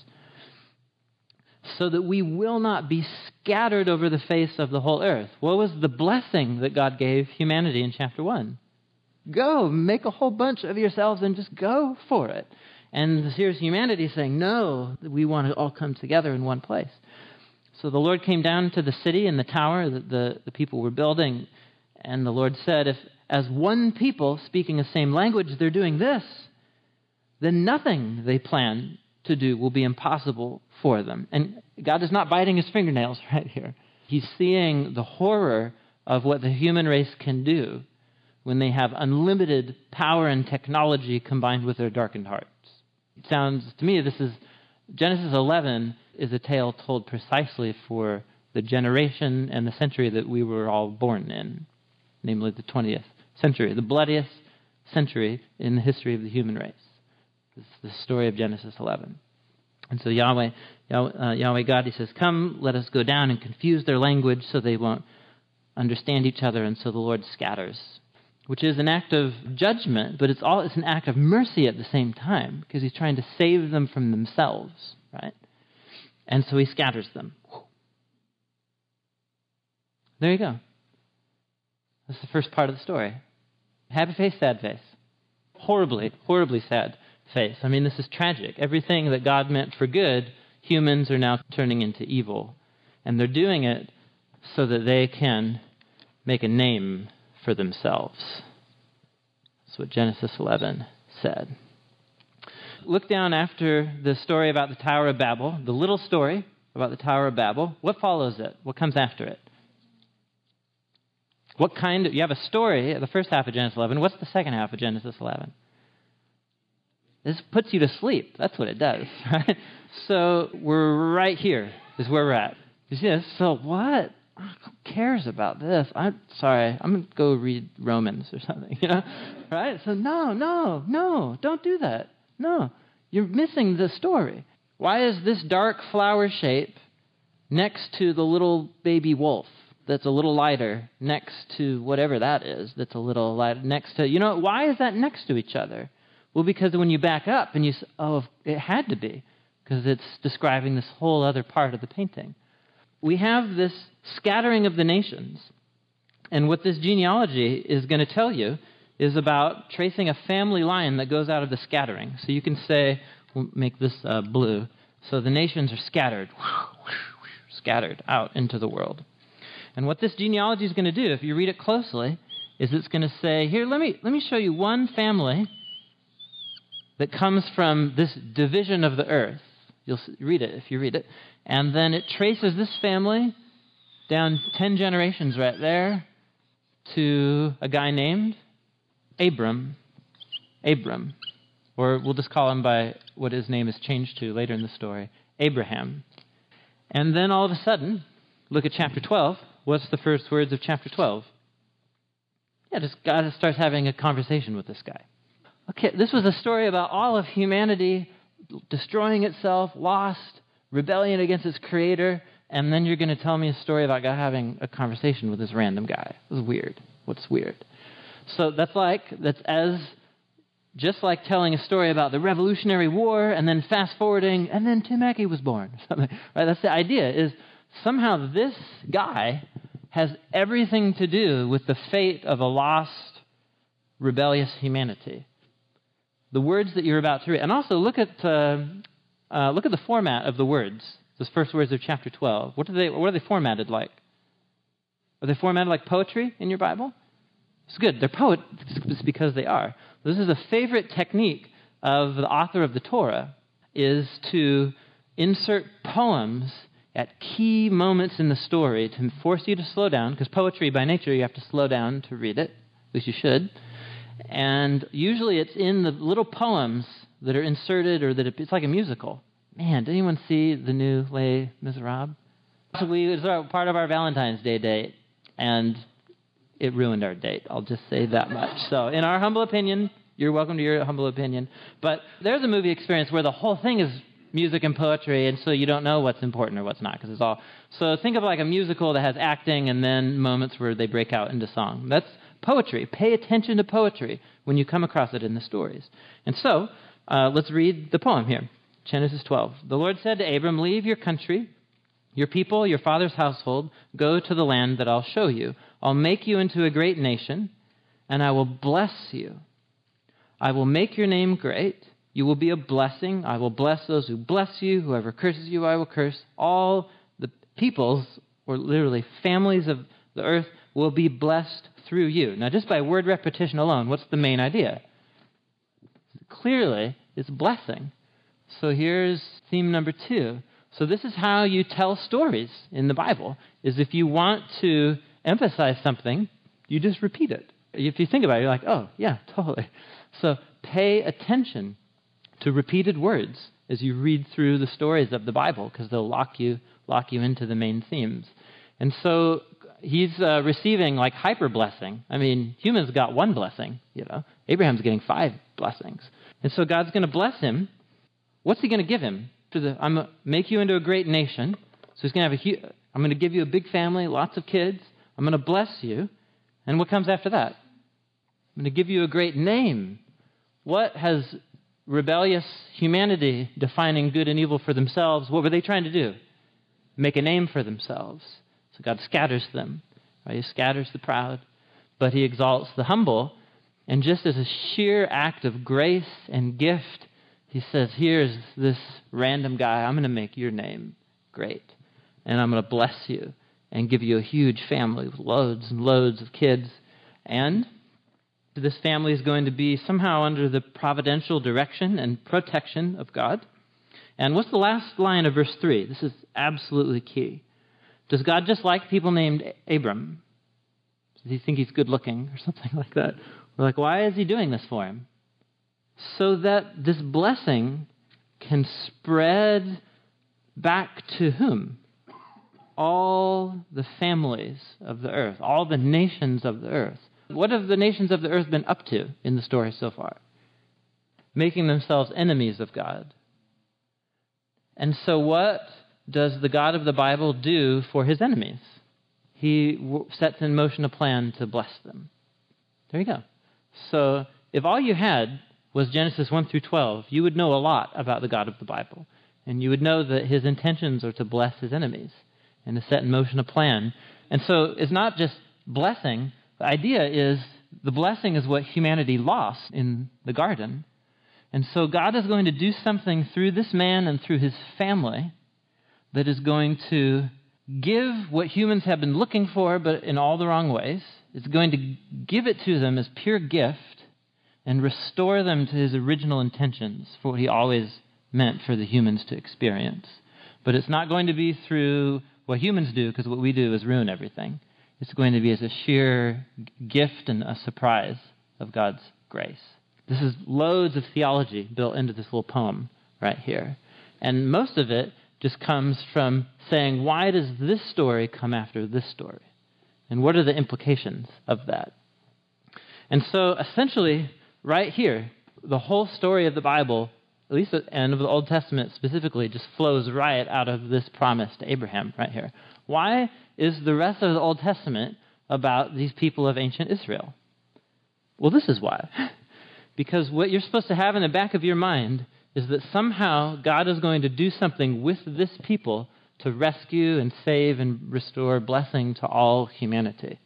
so that we will not be scattered over the face of the whole earth. What was the blessing that God gave humanity in chapter one? Go, make a whole bunch of yourselves and just go for it. And here's humanity saying, no, we want to all come together in one place. So the Lord came down to the city and the tower that the, the people were building, and the Lord said, if as one people speaking the same language they're doing this, then nothing they plan to do will be impossible for them. And God is not biting his fingernails right here. He's seeing the horror of what the human race can do when they have unlimited power and technology combined with their darkened hearts. It sounds to me, this is Genesis eleven is a tale told precisely for the generation and the century that we were all born in, namely the twentieth century, the bloodiest century in the history of the human race. This is the story of Genesis eleven. And so Yahweh, Yahweh, uh, Yahweh God, he says, come, let us go down and confuse their language so they won't understand each other. And so the Lord scatters, which is an act of judgment, but it's all it's an act of mercy at the same time, because he's trying to save them from themselves, right? And so he scatters them. There you go. That's the first part of the story. Happy face, sad face. Horribly, horribly sad face. I mean, this is tragic. Everything that God meant for good, humans are now turning into evil. And they're doing it so that they can make a name for themselves. That's what Genesis eleven said. look down after the story about the Tower of Babel, the little story about the Tower of Babel. What follows it? What comes after it? What kind of, you have a story, the first half of Genesis eleven. What's the second half of Genesis eleven? This puts you to sleep. That's what it does, right? So we're right here is where we're at. You see this? So what? Who cares about this? I'm sorry. I'm going to go read Romans or something, you know? Right? So no, no, no, don't do that. No, you're missing the story. Why is this dark flower shape next to the little baby wolf that's a little lighter next to whatever that is that's a little lighter next to, you know, why is that next to each other? Well, because when you back up and you say, oh, it had to be, because it's describing this whole other part of the painting. We have this scattering of the nations, and what this genealogy is going to tell you is about tracing a family line that goes out of the scattering. So you can say, we'll make this uh, blue, so the nations are scattered, scattered out into the world. And what this genealogy is going to do, if you read it closely, is it's going to say, here, let me let me show you one family that comes from this division of the earth. You'll read it if you read it. And then it traces this family down ten generations right there to a guy named Abram. Abram. Or we'll just call him by what his name is changed to later in the story, Abraham. And then all of a sudden, look at chapter twelve. What's the first words of chapter twelve? Yeah, just God starts having a conversation with this guy. Okay, this was a story about all of humanity destroying itself, lost, rebellion against its creator, and then you're going to tell me a story about God having a conversation with this random guy. It was weird. What's weird? So that's like, that's as, just like telling a story about the Revolutionary War and then fast forwarding, and then Tim Mackey was born. Right? That's the idea, is somehow this guy has everything to do with the fate of a lost, rebellious humanity. The words that you're about to read, and also look at uh, uh, look at the format of the words. Those first words of chapter twelve. What do they? What are they formatted like? Are they formatted like poetry in your Bible? It's good. They're poet. It's because they are. This is a favorite technique of the author of the Torah, is to insert poems at key moments in the story to force you to slow down. Because poetry, by nature, you have to slow down to read it. At least you should. And usually it's in the little poems that are inserted, or that it, it's like a musical. Man, did anyone see the new Les Miserables? So we, it was part of our Valentine's Day date, and it ruined our date. I'll just say that much. So in our humble opinion, you're welcome to your humble opinion, but there's a movie experience where the whole thing is music and poetry, and so you don't know what's important or what's not, because it's all... So think of like a musical that has acting and then moments where they break out into song. That's poetry. Pay attention to poetry when you come across it in the stories. And so, uh, let's read the poem here. Genesis twelve. The Lord said to Abram, leave your country, your people, your father's household, go to the land that I'll show you. I'll make you into a great nation, and I will bless you. I will make your name great. You will be a blessing. I will bless those who bless you. Whoever curses you, I will curse. All the peoples, or literally families of the earth, will be blessed through you. Now, just by word repetition alone, what's the main idea? Clearly, it's blessing. So here's theme number two. So this is how you tell stories in the Bible, is if you want to emphasize something, you just repeat it. If you think about it, you're like, oh, yeah, totally. So pay attention to repeated words as you read through the stories of the Bible, because they'll lock you, lock you into the main themes. And so he's uh, receiving like hyper blessing. I mean, humans got one blessing, you know. Abraham's getting five blessings. And so God's going to bless him. What's he going to give him? To the, I'm going to make you into a great nation. So he's going to have a huge, I'm going to give you a big family, lots of kids. I'm going to bless you. And what comes after that? I'm going to give you a great name. What has rebellious humanity defining good and evil for themselves, what were they trying to do? Make a name for themselves. So God scatters them. Right? He scatters the proud, but he exalts the humble. And just as a sheer act of grace and gift, he says, here's this random guy. I'm going to make your name great. And I'm going to bless you and give you a huge family with loads and loads of kids. And This family is going to be somehow under the providential direction and protection of God. And what's the last line of verse three? This is absolutely key. Does God just like people named Abram? Does he think he's good looking or something like that? We're like, why is he doing this for him? So that this blessing can spread back to whom? All the families of the earth, all the nations of the earth. What have the nations of the earth been up to in the story so far? Making themselves enemies of God. And so what does the God of the Bible do for his enemies? He w- sets in motion a plan to bless them. There you go. So if all you had was Genesis one through twelve, you would know a lot about the God of the Bible. And you would know that his intentions are to bless his enemies and to set in motion a plan. And so it's not just blessing. The idea is the blessing is what humanity lost in the garden. And so God is going to do something through this man and through his family that is going to give what humans have been looking for, but in all the wrong ways. It's going to give it to them as pure gift and restore them to his original intentions for what he always meant for the humans to experience. But it's not going to be through what humans do, because what we do is ruin everything. It's going to be as a sheer gift and a surprise of God's grace. This is loads of theology built into this little poem right here. And most of it just comes from saying, why does this story come after this story? And what are the implications of that? And so essentially, right here, the whole story of the Bible, at least and of the Old Testament specifically, just flows right out of this promise to Abraham right here. Why is the rest of the Old Testament about these people of ancient Israel? Well, this is why. Because what you're supposed to have in the back of your mind is that somehow God is going to do something with this people to rescue and save and restore blessing to all humanity.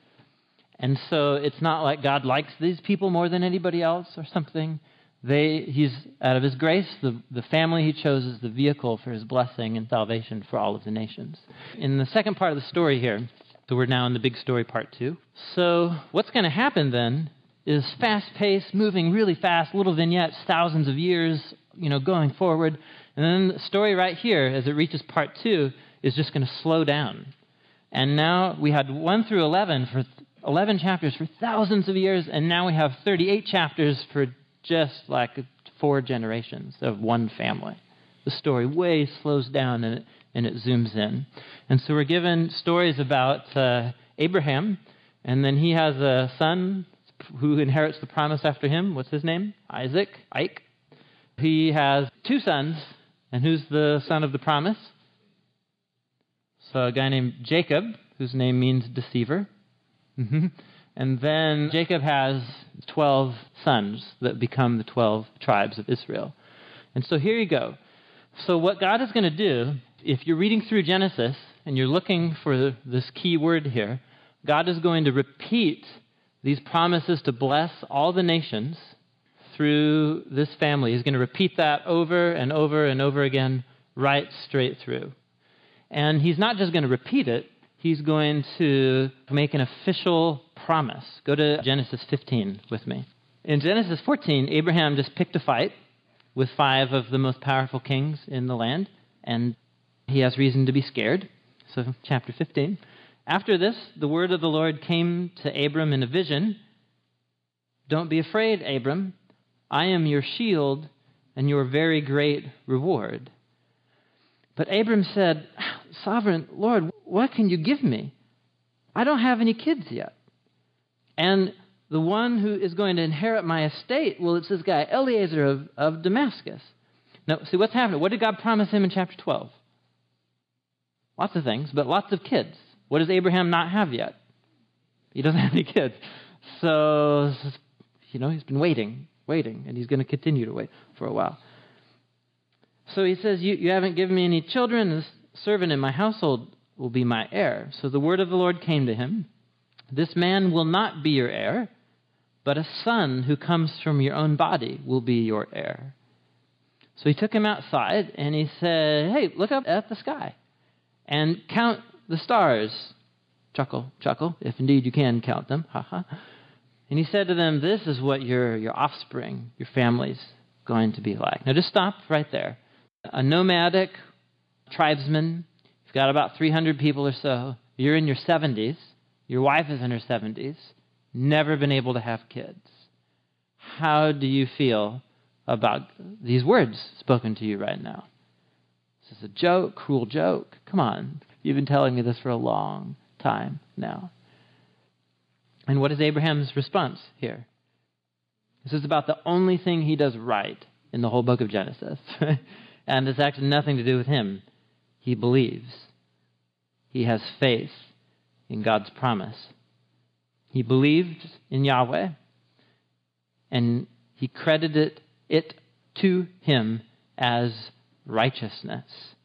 And so it's not like God likes these people more than anybody else or something. They, he's, out of his grace, the, the family he chose is the vehicle for his blessing and salvation for all of the nations. In the second part of the story here, so we're now in the big story part two. So what's going to happen then is fast-paced, moving really fast, little vignettes, thousands of years, you know, going forward. And then the story right here, as it reaches part two, is just going to slow down. And now we had one through eleven for eleven chapters for thousands of years, and now we have thirty-eight chapters for just like four generations of one family. The story way slows down and it, and it zooms in. And so we're given stories about uh, Abraham, and then he has a son who inherits the promise after him. What's his name? Isaac. Ike. He has two sons, and who's the son of the promise? So a guy named Jacob, whose name means deceiver. Mm-hmm. And then Jacob has twelve sons that become the twelve tribes of Israel. And so here you go. So what God is going to do, if you're reading through Genesis and you're looking for this key word here, God is going to repeat these promises to bless all the nations through this family. He's going to repeat that over and over and over again, right straight through. And he's not just going to repeat it, he's going to make an official promise. Go to Genesis fifteen with me. In Genesis fourteen, Abraham just picked a fight with five of the most powerful kings in the land, and he has reason to be scared. So chapter fifteen. After this, the word of the Lord came to Abram in a vision. Don't be afraid, Abram. I am your shield and your very great reward. But Abram said, Sovereign Lord, what can you give me? I don't have any kids yet. And the one who is going to inherit my estate, well, it's this guy, Eliezer of, of Damascus. Now, see what's happening. What did God promise him in chapter twelve? Lots of things, but lots of kids. What does Abraham not have yet? He doesn't have any kids. So, you know, he's been waiting, waiting, and he's going to continue to wait for a while. So he says, you, you haven't given me any children. This servant in my household will be my heir. So the word of the Lord came to him. This man will not be your heir, but a son who comes from your own body will be your heir. So he took him outside, and he said, hey, look up at the sky and count the stars. Chuckle, chuckle, if indeed you can count them. Ha ha. And he said to them, this is what your, your offspring, your family's going to be like. Now just stop right there. A nomadic tribesman, you've got about three hundred people or so, you're in your seventies, your wife is in her seventies, never been able to have kids. How do you feel about these words spoken to you right now? Is this a joke, cruel joke? Come on, you've been telling me this for a long time now. And what is Abraham's response here? This is about the only thing he does right in the whole book of Genesis. And it's actually nothing to do with him. He believes. He has faith in God's promise. He believed in Yahweh, and he credited it to him as righteousness.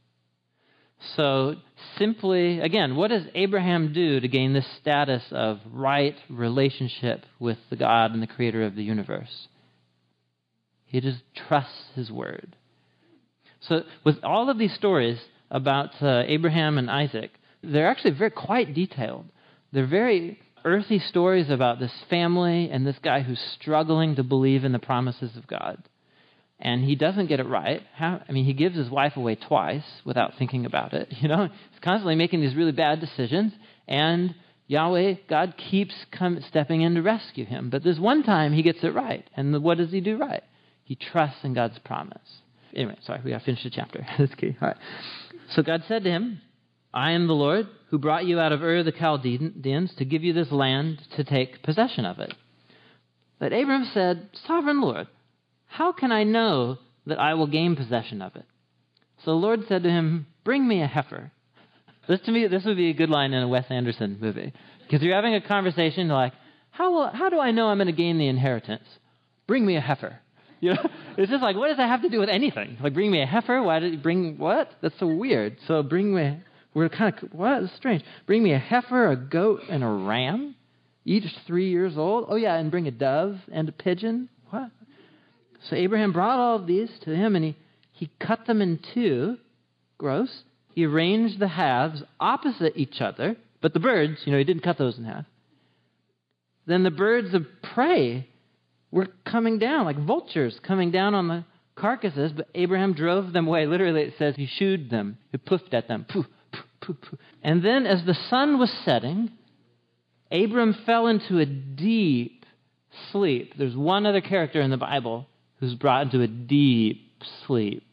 So simply, again, what does Abraham do to gain this status of right relationship with the God and the creator of the universe? He just trusts his word. So with all of these stories about uh, Abraham and Isaac, they're actually very quite detailed. They're very earthy stories about this family and this guy who's struggling to believe in the promises of God. And he doesn't get it right. How, I mean, he gives his wife away twice without thinking about it. You know, he's constantly making these really bad decisions. And Yahweh, God, keeps come, stepping in to rescue him. But there's one time he gets it right. And what does he do right? He trusts in God's promise. Anyway, sorry, we got to finish the chapter. That's key. All right. So God said to him, I am the Lord who brought you out of Ur the Chaldeans to give you this land to take possession of it. But Abram said, Sovereign Lord, how can I know that I will gain possession of it? So the Lord said to him, bring me a heifer. This to me, this would be a good line in a Wes Anderson movie. Because you're having a conversation like, how will, how do I know I'm going to gain the inheritance? Bring me a heifer. You know, it's just like, what does that have to do with anything? Like, bring me a heifer? Why did you bring what? That's so weird. So bring me, we're kind of, what? That's strange. Bring me a heifer, a goat, and a ram, each three years old. Oh, yeah, and bring a dove and a pigeon. What? So Abraham brought all of these to him, and he, he cut them in two. Gross. He arranged the halves opposite each other, but the birds, you know, he didn't cut those in half. Then the birds of prey were coming down, like vultures coming down on the carcasses, but Abraham drove them away. Literally, it says he shooed them. He poofed at them. Poof, poof, poof, poof. And then as the sun was setting, Abram fell into a deep sleep. There's one other character in the Bible who's brought into a deep sleep.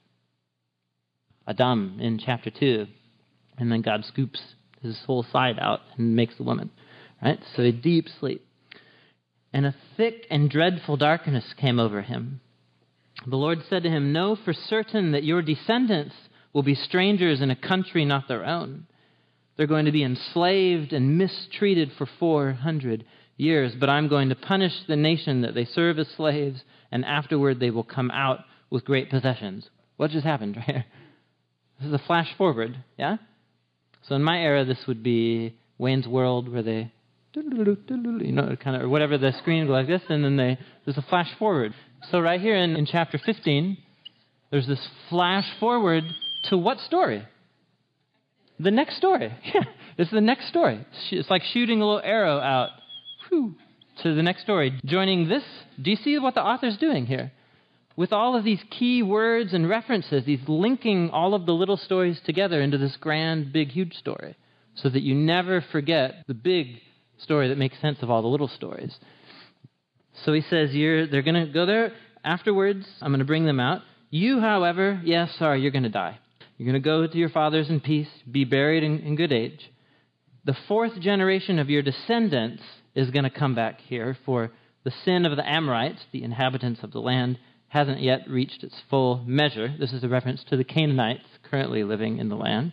Adam in chapter two. And then God scoops his whole side out and makes the woman. Right? So a deep sleep. And a thick and dreadful darkness came over him. The Lord said to him, know for certain that your descendants will be strangers in a country not their own. They're going to be enslaved and mistreated for four hundred years, but I'm going to punish the nation that they serve as slaves, and afterward they will come out with great possessions. What just happened right here? This is a flash forward, yeah? So in my era, this would be Wayne's World, where they, you know, kind of, or whatever, the screen goes like this, and then they, there's a flash forward. So right here in, in chapter fifteen, there's this flash forward to what story? The next story. Yeah, this is the next story. It's like shooting a little arrow out whew, to the next story. Joining this, do you see what the author's doing here? With all of these key words and references, he's linking all of the little stories together into this grand, big, huge story, so that you never forget the big story that makes sense of all the little stories. So he says, you're, they're going to go there. Afterwards, I'm going to bring them out. You, however, yes, sorry, you're going to die. You're going to go to your fathers in peace, be buried in, in good age. The fourth generation of your descendants is going to come back here, for the sin of the Amorites, the inhabitants of the land, hasn't yet reached its full measure. This is a reference to the Canaanites currently living in the land.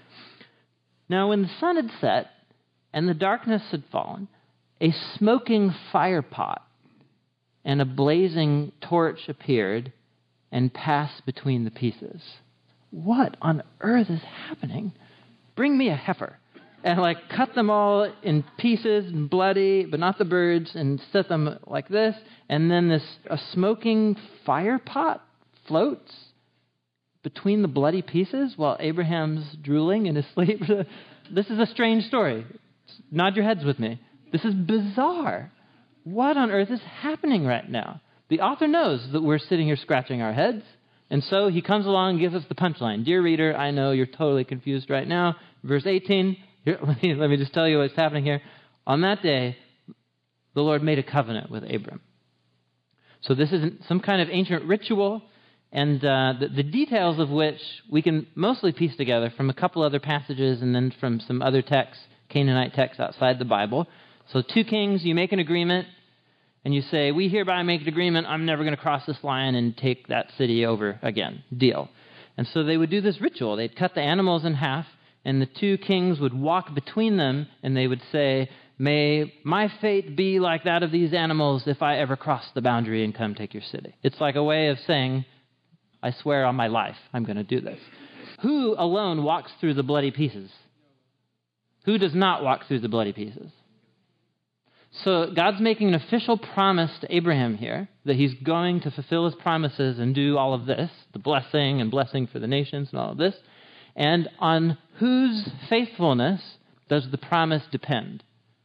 Now, when the sun had set and the darkness had fallen, a smoking fire pot and a blazing torch appeared and passed between the pieces. What on earth is happening? Bring me a heifer. And like cut them all in pieces and bloody, but not the birds, and set them like this. And then this a smoking fire pot floats between the bloody pieces while Abraham's drooling in his sleep. This is a strange story. Nod your heads with me. This is bizarre. what on earth is happening right now? The author knows that we're sitting here scratching our heads, and so he comes along and gives us the punchline. Dear reader, I know you're totally confused right now. Verse eighteen, here, let, me, let me just tell you what's happening here. On that day, the Lord made a covenant with Abram. So this is some kind of ancient ritual, and uh, the, the details of which we can mostly piece together from a couple other passages and then from some other texts, Canaanite texts outside the Bible. So two kings, you make an agreement, and you say, we hereby make an agreement, I'm never going to cross this line and take that city over again. Deal. And so they would do this ritual. They'd cut the animals in half, and the two kings would walk between them, and they would say, may my fate be like that of these animals if I ever cross the boundary and come take your city. It's like a way of saying, I swear on my life, I'm going to do this. Who alone walks through the bloody pieces? Who does not walk through the bloody pieces? So God's making an official promise to Abraham here that he's going to fulfill his promises and do all of this, the blessing and blessing for the nations and all of this. And on whose faithfulness does the promise depend?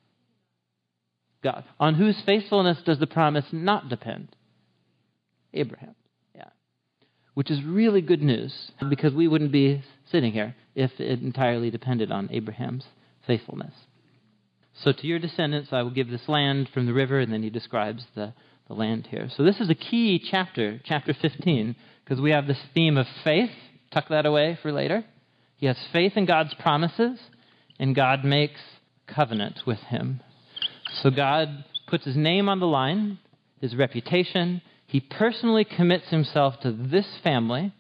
God. On whose faithfulness does the promise not depend? Abraham. Yeah. Which is really good news, because we wouldn't be sitting here if it entirely depended on Abraham's faithfulness. So to your descendants I will give this land from the river, and then he describes the, the land here. So this is a key chapter, chapter fifteen, because we have this theme of faith. Tuck that away for later. He has faith in God's promises, and God makes covenant with him. So God puts his name on the line, his reputation. He personally commits himself to this family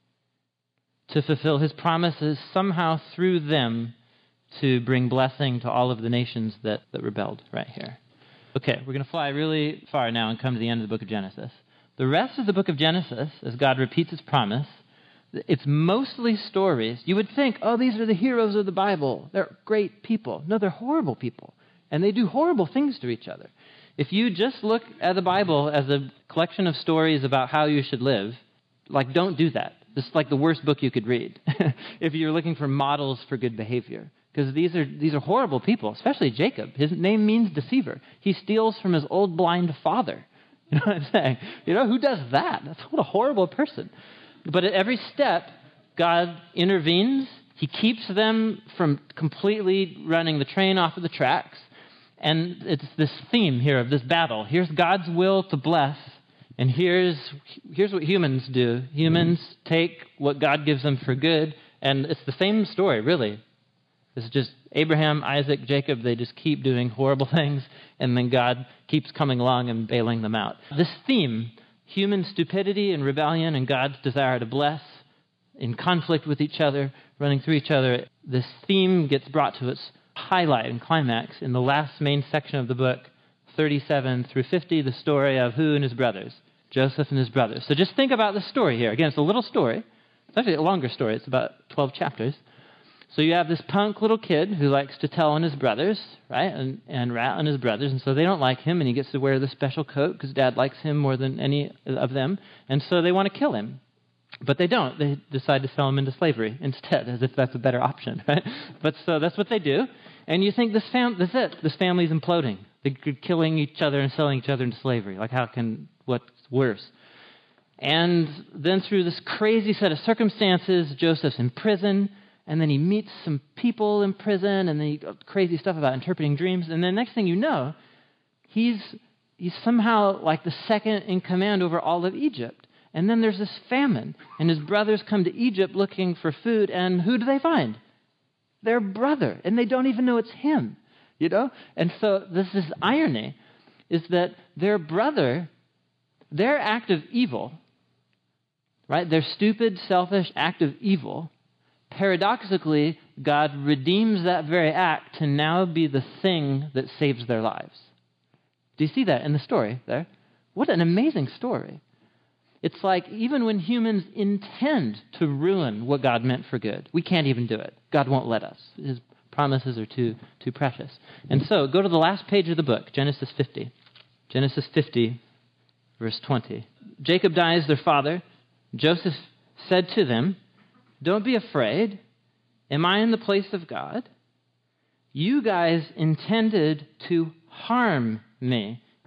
to fulfill his promises somehow through them to bring blessing to all of the nations that, that rebelled right here. Okay, we're going to fly really far now and come to the end of the book of Genesis. The rest of the book of Genesis, as God repeats his promise, it's mostly stories. You would think, oh, these are the heroes of the Bible. They're great people. No, they're horrible people. And they do horrible things to each other. If you just look at the Bible as a collection of stories about how you should live, like, don't do that. This is like the worst book you could read if you're looking for models for good behavior. Because these are these are horrible people, especially Jacob. His name means deceiver. He steals from his old blind father. You know what I'm saying? You know, who does that? That's what a horrible person. But at every step, God intervenes. He keeps them from completely running the train off of the tracks. And it's this theme here of this battle. Here's God's will to bless, and here's here's what humans do. Humans take what God gives them for good, and it's the same story, really. It's just Abraham, Isaac, Jacob, they just keep doing horrible things, and then God keeps coming along and bailing them out. This theme, human stupidity and rebellion and God's desire to bless, in conflict with each other, running through each other, this theme gets brought to its highlight and climax in the last main section of the book, thirty-seven through fifty, the story of who and his brothers? Joseph and his brothers. So just think about the story here. Again, it's a little story. It's actually a longer story. It's about twelve chapters. So you have this punk little kid who likes to tell on his brothers, right, and, and rat on his brothers, and so they don't like him, and he gets to wear the special coat because Dad likes him more than any of them, and so they want to kill him. But they don't. They decide to sell him into slavery instead, as if that's a better option, right? But so that's what they do, and you think, this fam- that's it. This family's imploding. They're killing each other and selling each other into slavery. Like, how can, what's worse? And then through this crazy set of circumstances, Joseph's in prison, and then he meets some people in prison, and then he crazy stuff about interpreting dreams. And then next thing you know, he's he's somehow like the second in command over all of Egypt. And then there's this famine, and his brothers come to Egypt looking for food, and who do they find? Their brother, and they don't even know it's him, you know? And so this is irony, is that their brother, their act of evil, right, their stupid, selfish act of evil, paradoxically, God redeems that very act to now be the thing that saves their lives. Do you see that in the story there? What an amazing story. It's like even when humans intend to ruin what God meant for good, we can't even do it. God won't let us. His promises are too, too precious. And so go to the last page of the book, Genesis fifty. Genesis fifty, verse twenty. Jacob dies, their father. Joseph said to them, "Don't be afraid. Am I in the place of God? You guys intended to harm me,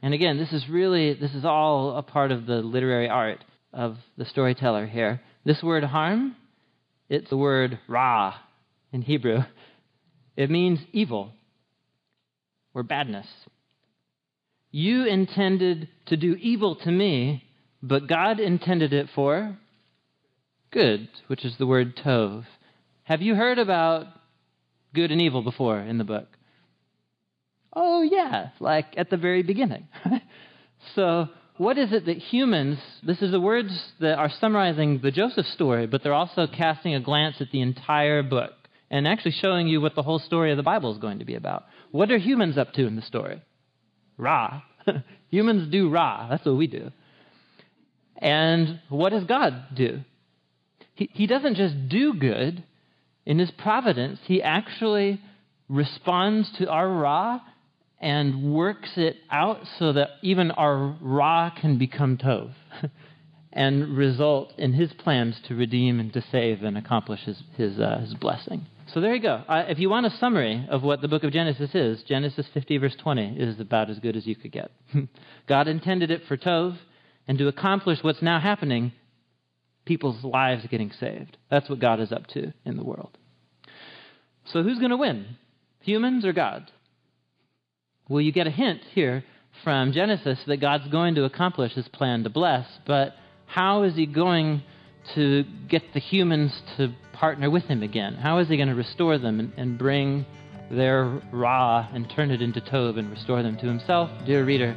And again, this is really, this is all a part of the literary art of the storyteller here. This word harm, it's the word ra in Hebrew. It means evil or badness. You intended to do evil to me, but God intended it for good, which is the word tov. Have you heard about good and evil before in the book? Oh, yeah, like at the very beginning. So what is it that humans, this is the words that are summarizing the Joseph story, but they're also casting a glance at the entire book and actually showing you what the whole story of the Bible is going to be about. What are humans up to in the story? Ra. Humans do ra. That's what we do. And what does God do? He, he doesn't just do good. In his providence, he actually responds to our ra and works it out so that even our ra can become tov and result in his plans to redeem and to save and accomplish his, his, uh, his blessing. So there you go. Uh, if you want a summary of what the book of Genesis is, Genesis fifty, verse twenty is about as good as you could get. God intended it for tov, and to accomplish what's now happening, people's lives getting saved. That's what God is up to in the world. So who's going to win? Humans or God? Well, you get a hint here from Genesis that God's going to accomplish his plan to bless, but how is he going to get the humans to partner with him again? How is he going to restore them and, and bring their ra and turn it into tov and restore them to himself? Dear reader,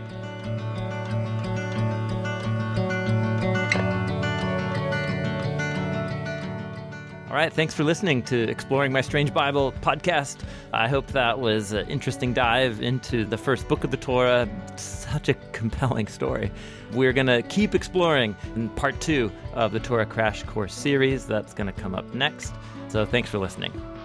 All right, thanks for listening to Exploring My Strange Bible podcast. I hope that was an interesting dive into the first book of the Torah. Such a compelling story. We're going to keep exploring in part two of the Torah Crash Course series. That's going to come up next. So thanks for listening.